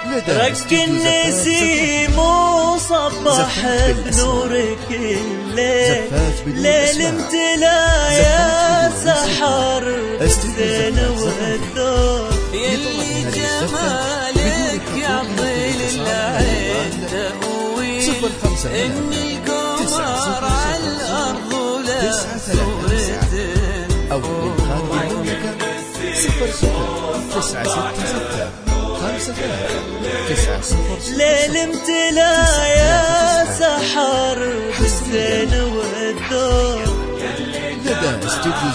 رق النسيم وصبح بنورك الليل، ليل امتلا يا سحر بالزين والذوق، يلي جمالك يعطي للعين تأويل، إن القمر على الأرض ولا صورة أو من خارج المملكة 009665 ليل امتلا يا سحر بالزين والذوق، لدى استوديو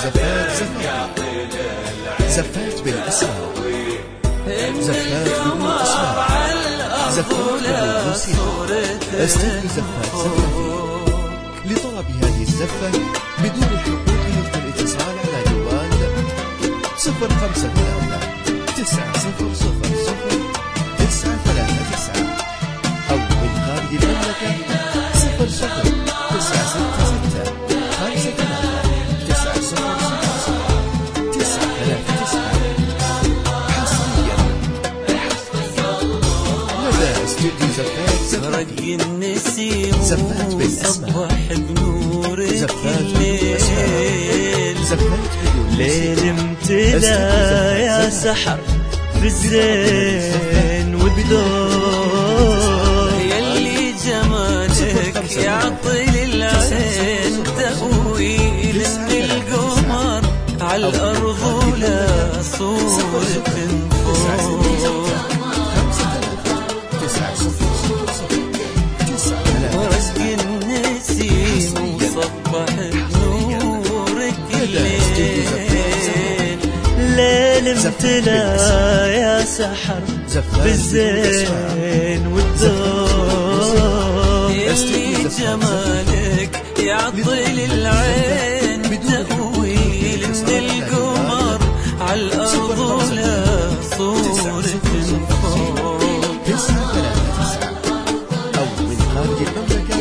زفات بالأسماء، زفات بدون أسماء، زفات بدون موسيقى. استوديو زفات. لطلب هذه الزفة بدون حقوق يمكن الاتصال على جوال 053 900 أو من خارج المملكة 009665 حصريا لدى استوديو زفات. رق النسيم زفات بالأسماء، صبح بنورك زفات الليل، ليل امتلا يا سحر بالزين والذوق، يلي جمالك يعطي للعين تأويل، إن القمر على الأرض ولا صورة فوق. ورق النسيم وصبح بنورك الليل، ليل امتلا يا سحر بالزين والذوق، يلي جمالك يعطي للعين تأويل، إن القمر على الأرض ولا صورة فوق. أو من خارج المملكة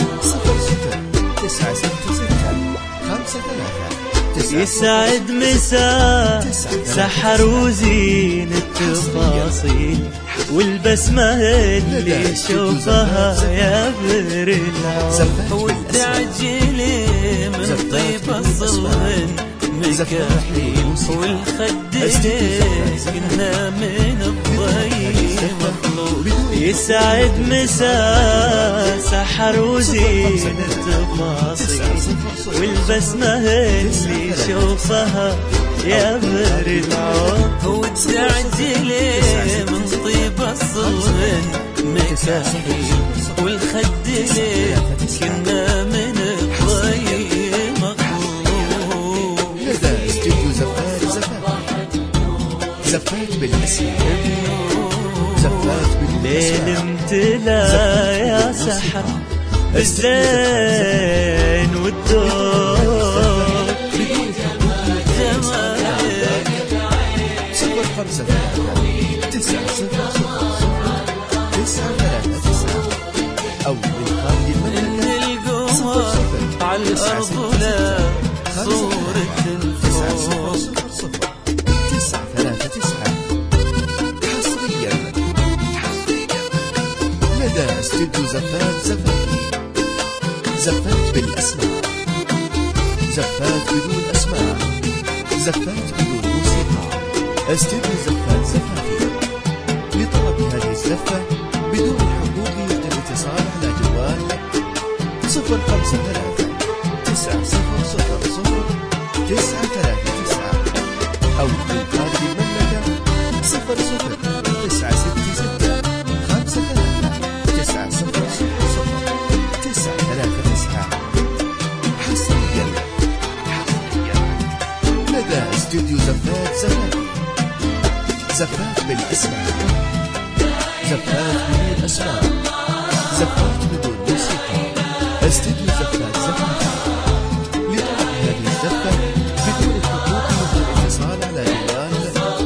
009665 يسعد مساء سحر وزين التفاصيل، والبسمة اللي شوفها يا بر العون، والتعجيل من طيب الصلن مكاحيل، والخدين كنا من الضيم مطلوب. يسعد مساء سحر وزين التفاصيل، والبسمة اللي شوفها يا بر العون، والتعجيل من طيب الصلن مكاحيل، والخدين كنا من الضيم مطلوب. لدى استوديو زفات بالأسماء، زفات ليل امتلا يا سحر بالزين والذوق، جمالك 053 أو من خارج المملكة إن القمر على الأرض ولا صورة فوق. 939 حصريا لدى استوديو زفات بالأسماء، زفات بدون أسماء، زفات بدون موسيقى. استوديو زفات. لطلب هذه الزفة بدون حقوق يمكن الاتصال على جوال 053 900 أو من خارج المملكة 009665 900 حصريا لدى استوديو زفات بالأسماء، زفات بدون أسماء، زفات بدون موسيقى. استوديو زفات. لطلب هذه الزفة بدون حقوق يمكن الاتصال على جوال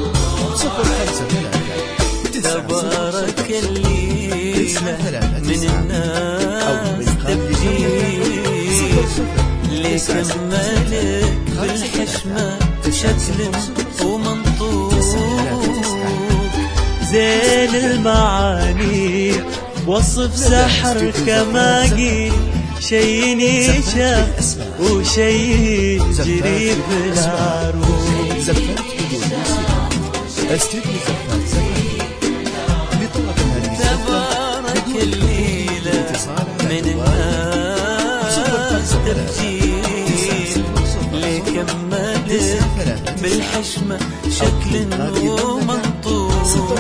053 تبارك الليلة من الناس تبجيل، ليك ملك بالحشمة شكل ومنطوق، زين المعاني وصف سحر كما قيل شي ينشاف وشي يجري في العروق. زفات بدون موسيقى استديو زفات زفات لطلب هذه تبارك الليلة من الناس تبجيل لكمل بالحشمة شكل ومنطوق.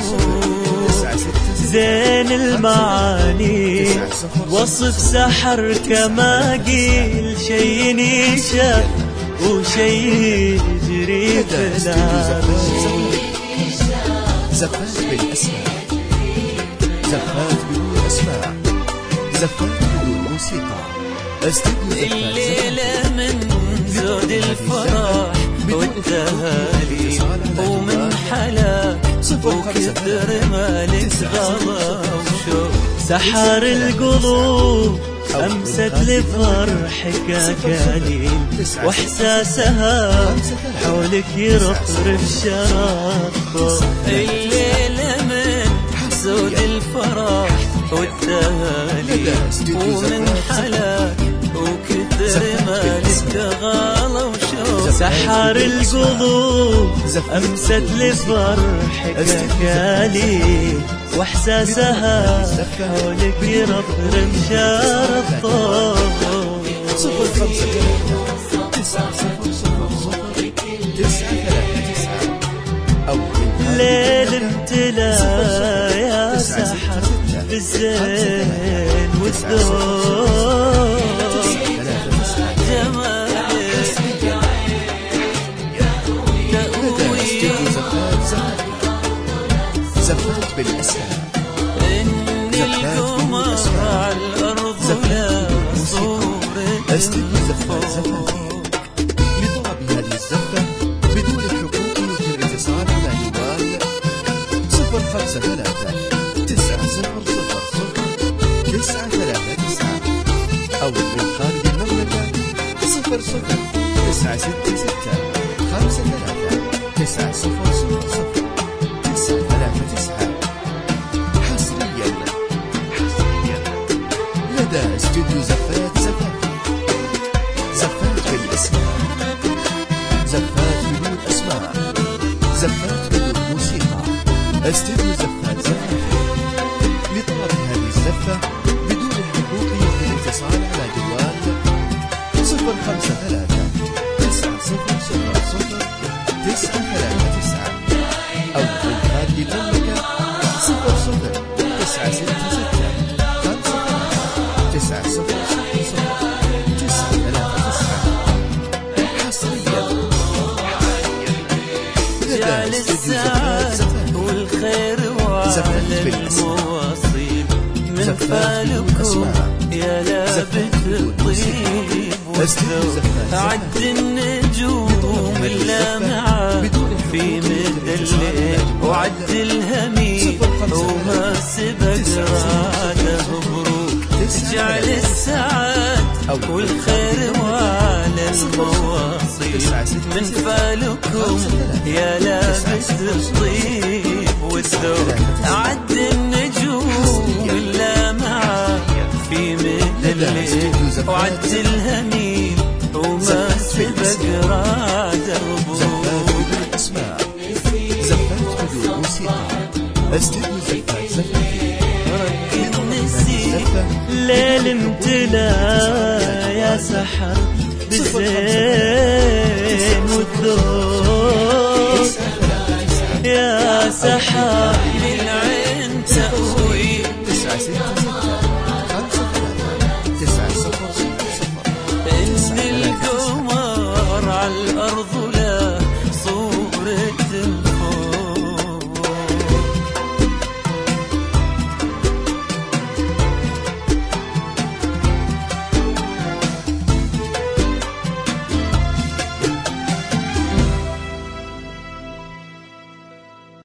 زين المعاني وصف سحر كما قيل شي ينشاف وشي يجري في العروق. زفات بالأسماء زفات بدون أسماء زفات بدون موسيقى استديو زفات الليلة من زود الفرح والتهالي ومن حلاك وكثر مالك غلا وشوق. سحر القلوب أمست لفرحك أكاليل وإحساسها حولك يرفرف شرف. الليلة من سود الفرح والتهالي ومن حلاك وكثر مالك غلا وشوق. سحر القلوب أمست لفرحك أكاليل وإحساسها حولك يرفرف شرف. 0509 ليل امتلا يا سحر بالزين والذوق. جمالك تأوي زفات بالأسماء إن القمر على الأرض لا صورة استديو زفات زفات لطلب هذه الزفة بدون حقوق يمكن الاتصال على جوال 053 900 أو من خارج المملكة 00 966 53 900 حصريا لدى استوديو زفات زفات. زفات بالاسماء زفات بدون اسماء زفات بدون موسيقى استوديو زفات زفات لطلب هذه الزفة بدون الحقوق يمكن الاتصال على جوال 053 900 939 أو من خارج المملكة 00 966 53 900 حصريا جعل السعادة والخير وعلى المواصيل من فالكم يا لابث الطيب والذوق. عد النجوم اللامعة في مدى الليل وعد الهميل وما سبق راده مبروك. جعل السعادة والخير وعلى المواصيل من فالكم يا لابس الطيب والذوق. عد النجوم اللامعة في مدى الليل وعد الهميل وما سبق راده مبروك. زفات بدون موسيقى استديو زفات زفات ليل امتلا يا سحر بالزين والذوق. يا سحر للعين تأوي 966 إن القمر على الأرض لا صورة